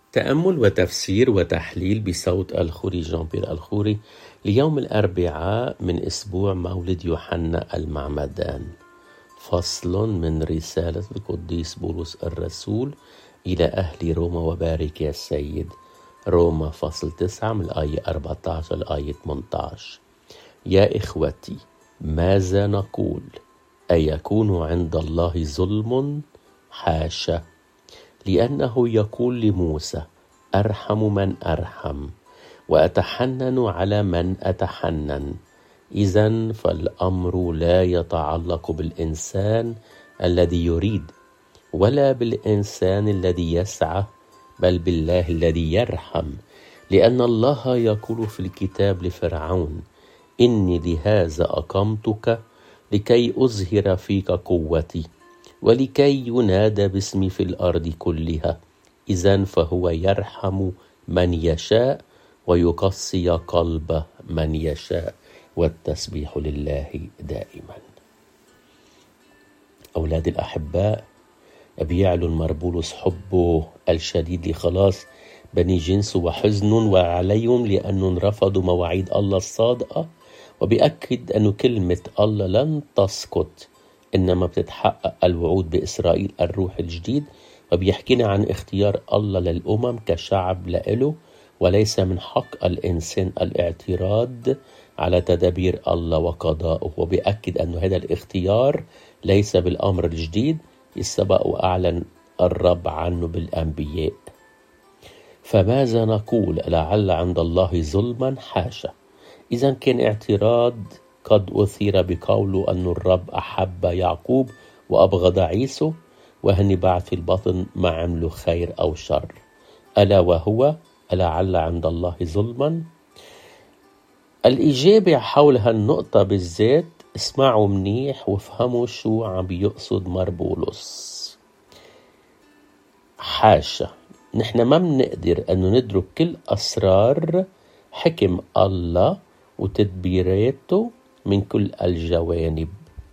تأمل وتفسير وتحليل بصوت الخوري جان بيير الخوري ليوم الأربعاء من أسبوع مولد يوحنا المعمدان. فصل من رسالة القديس بولس الرسول إلى أهل روما وبارك يا السيد. روما فصل 9 من الآية 14 للآية 18. يا إخوتي، ماذا نقول؟ أيكون عند الله ظلم؟ حاشا، لأنه يقول لموسى: أرحم من أرحم وأتحنن على من أتحنن. إذن فالأمر لا يتعلق بالإنسان الذي يريد ولا بالإنسان الذي يسعى، بل بالله الذي يرحم، لأن الله يقول في الكتاب لفرعون: إني لهذا أقمتك لكي أظهر فيك قوتي ولكي ينادى باسمي في الأرض كلها. إذن فهو يرحم من يشاء ويقسي قلب من يشاء، والتسبيح لله دائما. أولادي الأحباء، بيعلن مربولس حبه الشديد لخلاص بني جنسه وحزن وعليهم لأنهم رفضوا مواعيد الله الصادقة، وبيأكد أن كلمة الله لن تسقط، إنما بتتحقق الوعود بإسرائيل الروح الجديد. وبيحكينا عن اختيار الله للأمم كشعب لإله، وليس من حق الإنسان الاعتراض على تدابير الله وقضائه. وبيأكد أن هذا الاختيار ليس بالأمر الجديد السبق وأعلن الرب عنه بالأنبياء. فماذا نقول؟ لعل عند الله ظلما؟ حاشا. إذا كان اعتراض قد أثير بقوله أن الرب أحب يعقوب وأبغض عيسو، وهني بعد في البطن ما عملوا خير أو شر. ألا وهو: لعل عند الله ظلما. الإجابة حول هالنقطة بالذات اسمعوا منيح وافهموا شو عم بيقصد مربولس. حاشا، نحن ما بنقدر أنه ندرك كل أسرار حكم الله وتدبيراته من كل الجوانب،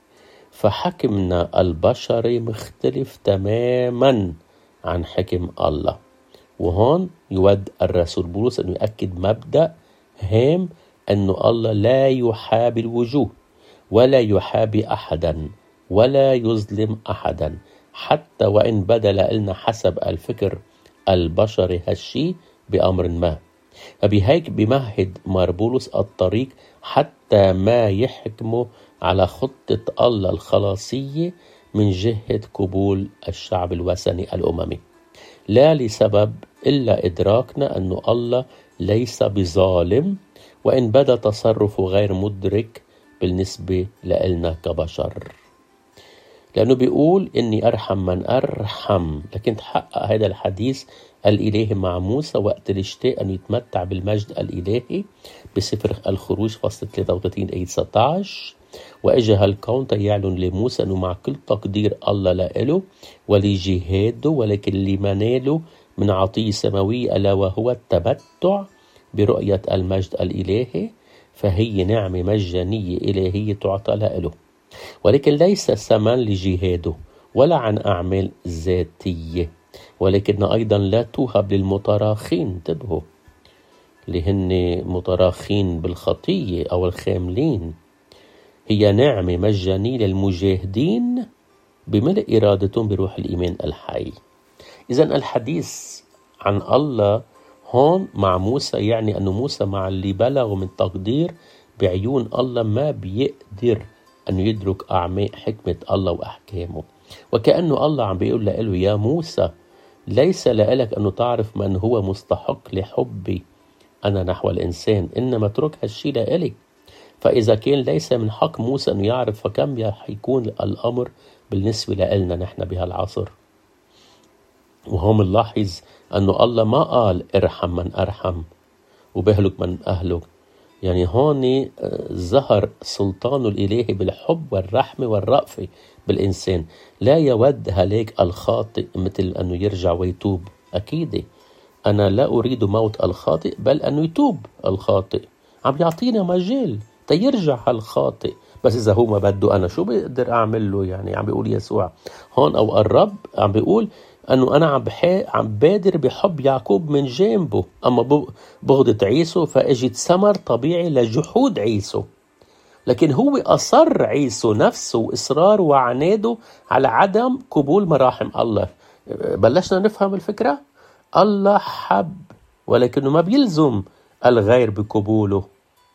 فحكمنا البشري مختلف تماما عن حكم الله. وهون يود الرسول بولس أنه يؤكد مبدأ هام، أنه الله لا يحابي الوجوه ولا يحابي أحدا ولا يظلم أحدا، حتى وإن بدل لنا حسب الفكر البشري هالشي بأمر ما. فبهيك بمهد مربولس الطريق حتى ما يحكموا على خطة الله الخلاصية من جهة قبول الشعب الوثني الأممي، لا لسبب إلا إدراكنا أن الله ليس بظالم، وإن بدا تصرفه غير مدرك بالنسبة لنا كبشر، لأنه بيقول إني أرحم من أرحم. لكن تحقق هذا الحديث الإلهي مع موسى وقت اللي اشتاق أن يتمتع بالمجد الإلهي بسفر الخروج فصل 33 آية 19. وإجا هالكون يعلن لموسى أنه مع كل تقدير الله لإله ولجهاده، ولكن لما ناله من عطية سماوية ألا وهو التمتع برؤية المجد الإلهي، فهي نعمة مجانية إلهية تعطى لإله، ولكن ليس ثمن لجهاده ولا عن أعمال ذاتية، ولكن أيضا لا توهب للمتراخين. انتبهوا، اللي هن متراخين بالخطية أو الخاملين. هي نعمة مجانية للمجاهدين بملء إرادتهم بروح الإيمان الحي. إذن الحديث عن الله هون مع موسى يعني أنه موسى مع اللي بلغوا من تقدير بعيون الله ما بيقدر أن يدرك أعماق حكمة الله وأحكامه، وكأنه الله عم بيقول له: يا موسى، ليس لك أنه تعرف من هو مستحق لحبي أنا نحو الإنسان، إنما اترك هالشي لإلي. فإذا كان ليس من حق موسى أنه يعرف، فكم حيكون الأمر بالنسبة لنا نحن بهالعصر؟ وهم نلاحظ أنه الله ما قال ارحم من أرحم وبهلك من أهلك. يعني هون ظهر سلطان الإلهي بالحب والرحمة والرأفة بالإنسان. لا يود هلاك الخاطئ مثل أنه يرجع ويتوب. أكيد أنا لا أريد موت الخاطئ، بل أنه يتوب الخاطئ. عم يعطينا مجال تيرجع الخاطئ، بس إذا هو ما بده أنا شو بقدر أعمل له؟ يعني عم بيقول يسوع هون أو الرب عم بيقول أنه أنا عم بادر بحب يعقوب من جانبه، أما بغضة عيسو فأجد ثمر طبيعي لجحود عيسو. لكن هو أصر عيسو نفسه وإصرار وعناده على عدم قبول مراحم الله. بلشنا نفهم الفكرة. الله حب ولكنه ما بيلزم الغير بقبوله.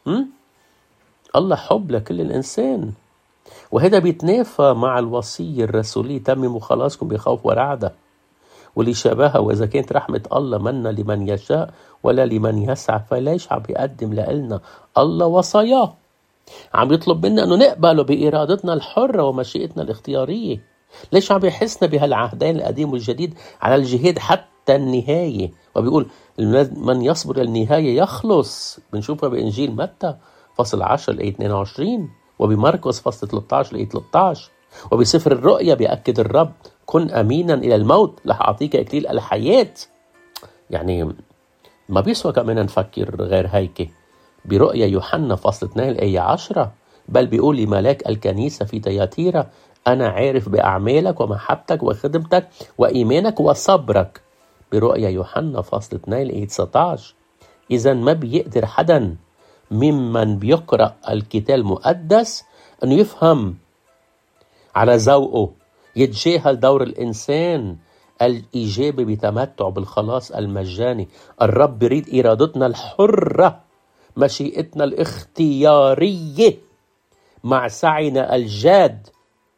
الله حب لكل الإنسان، وهذا بيتنافى مع الوصية الرسولية: تمموا خلاصكم بخوف ورعدة. واللي شبهها: وإذا كانت رحمة الله منا لمن يشاء ولا لمن يسعى، فليش عم بيقدم لنا الله وصاياه؟ عم يطلب منا أنه نقبله بإرادتنا الحرة ومشيئتنا الاختيارية. ليش عم بيحسنا بهالعهدين القديم والجديد على الجهاد حتى النهاية، وبيقول من يصبر للنهاية يخلص؟ بنشوفها بإنجيل متى فصل 10 الآية 22، وبمرقس فصل 13 الآية 13، وبسفر الرؤيا بيأكد الرب: كن أمينا إلى الموت رح أعطيك إكليل الحياة. يعني ما بيسوى كمان نفكر غير هيك. برؤيا يوحنا فصل 2 الآية 10، بل بيقول لملاك الكنيسة في تياتيرا: أنا عارف بأعمالك ومحبتك وخدمتك وإيمانك وصبرك. برؤيا يوحنا فصل 2 الآية 19. إذا ما بيقدر حدا ممن بيقرأ الكتاب المقدس أنه يفهم على ذوقه، يتجاهل دور الإنسان الإيجابي بتمتع بالخلاص المجاني. الرب يريد إرادتنا الحرة، مشيئتنا الاختيارية، مع سعينا الجاد.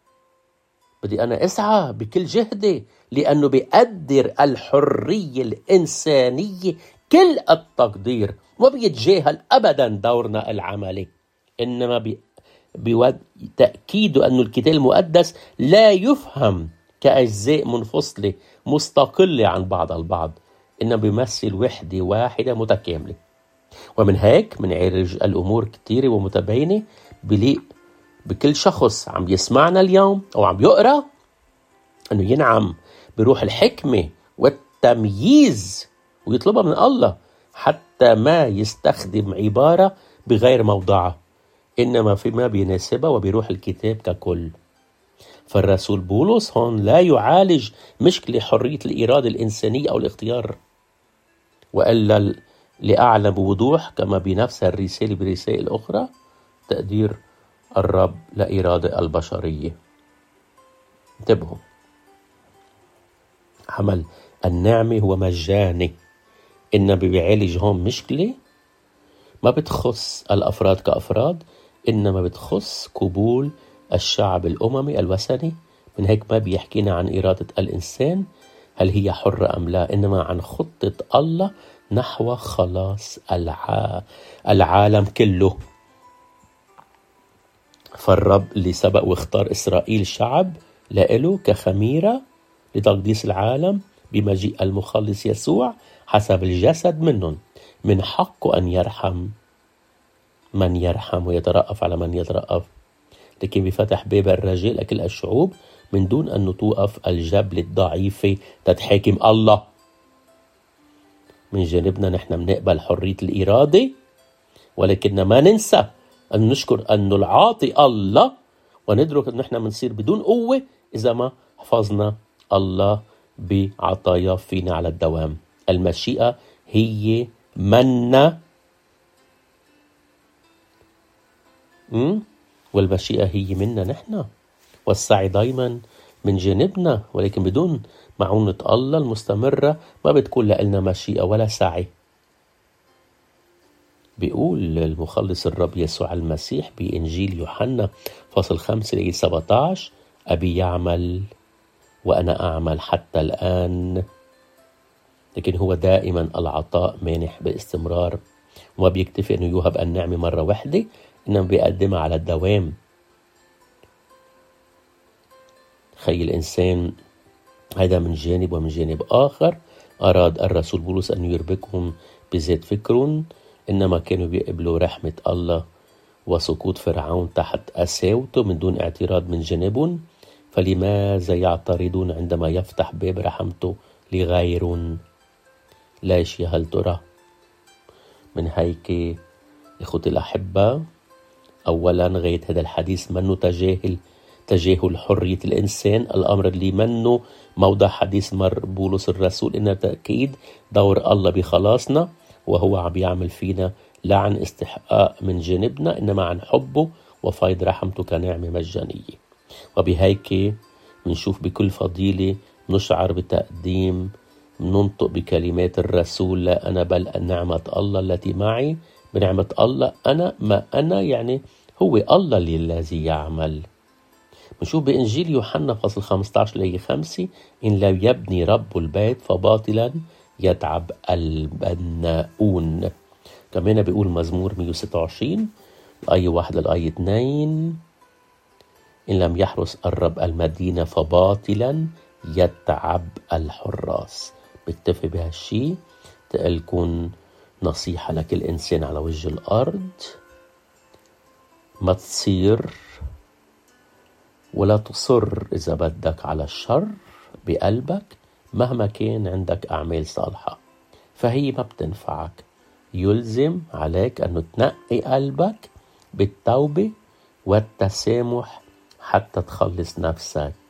بدي أنا أسعى بكل جهدي، لأنه بيقدر الحرية الإنسانية كل التقدير، وبيتجاهل أبدا دورنا العملي. إنما تأكيد أن الكتاب المقدس لا يفهم كأجزاء منفصلة مستقلة عن بعض البعض، إنما بيمثل وحدة واحدة متكاملة. ومن هيك منعرج الأمور كتيرة ومتباينة بليق بكل شخص عم يسمعنا اليوم أو عم يقرأ أنه ينعم بروح الحكمة والتمييز ويطلبها من الله، حتى ما يستخدم عبارة بغير موضعها، إنما فيما بيناسبها وبروح الكتاب ككل. فالرسول بولس هون لا يعالج مشكلة حرية الإرادة الإنسانية أو الاختيار، وإلا لأعلم بوضوح كما بنفس الرسالة برسائل أخرى تقدير الرب لإرادة البشرية. انتبهوا، عمل النعمة هو مجاني، إنما بيعالج هون مشكلة ما بتخص الأفراد كأفراد، إنما بتخص قبول الشعب الأممي الوثني. من هيك ما بيحكينا عن إرادة الإنسان هل هي حرة أم لا، إنما عن خطة الله نحو خلاص العالم كله. فالرب اللي سبق واختار إسرائيل شعب لإله كخميرة لتقديس العالم بمجيء المخلص يسوع حسب الجسد منهم، من حقه أن يرحم من يرحم ويترأف على من يترأف، لكن بفتح باب الرجاء لكل الشعوب من دون أن توقف الجبل الضعيفة تتحاكم الله. من جانبنا نحن بنقبل حرية الإرادة، ولكن ما ننسى أن نشكر أن العاطي الله، وندرك أن نحن بنصير بدون قوة إذا ما حفظنا الله بعطايا فينا على الدوام. المشيئة هي منا، والمشيئة هي منا نحن، والسعي دايما من جانبنا، ولكن بدون معونة الله المستمرة ما بتكون لنا مشيئة ولا سعي. بيقول المخلص الرب يسوع المسيح بإنجيل يوحنا فصل 5 الآية 17: أبي يعمل وأنا أعمل حتى الآن. لكن هو دائما العطاء مانح باستمرار، وما بيكتفي أنه يوهب النعمة مرة واحدة، إنما بيقدمها على الدوام. خي الإنسان هذا من جانب، ومن جانب آخر أراد الرسول بولس أن يربكهم بذات فكر، إنما كانوا بيقبلوا رحمة الله وسقوط فرعون تحت قساوته من دون اعتراض من جانبهم. فلماذا يعترضون عندما يفتح باب رحمته لغير؟ ليش يا هل ترى؟ من هيك إخوتي الأحبة، أولا غاية هذا الحديث منه تجاهل تجاهل حرية الإنسان، الأمر اللي منه موضع حديث مر بولس الرسول، إن تأكيد دور الله بخلاصنا، وهو عم يعمل فينا لا عن استحقاق من جانبنا إنما عن حبه وفيض رحمته كنعمة مجانية. وبهيك منشوف بكل فضيلة نشعر بتقديم، ننطق بكلمات الرسول: لا أنا بل نعمة الله التي معي. بنعمة الله أنا، ما أنا يعني هو الله الذي يعمل. بنشوف بإنجيل يوحنا فصل 15 الآية 5: إن لم يبني رب البيت فباطلا يتعب البناؤون. كمان بيقول مزمور 126 الآية 1 للآية 2: إن لم يحرس الرب المدينة فباطلا يتعب الحراس. بتفق بهالشي. تكون نصيحة لكل إنسان على وجه الأرض: ما تصير ولا تصر إذا بدك على الشر بقلبك مهما كان عندك أعمال صالحة، فهي ما بتنفعك. يلزم عليك أنه تنقي قلبك بالتوبة والتسامح حتى تخلص نفسك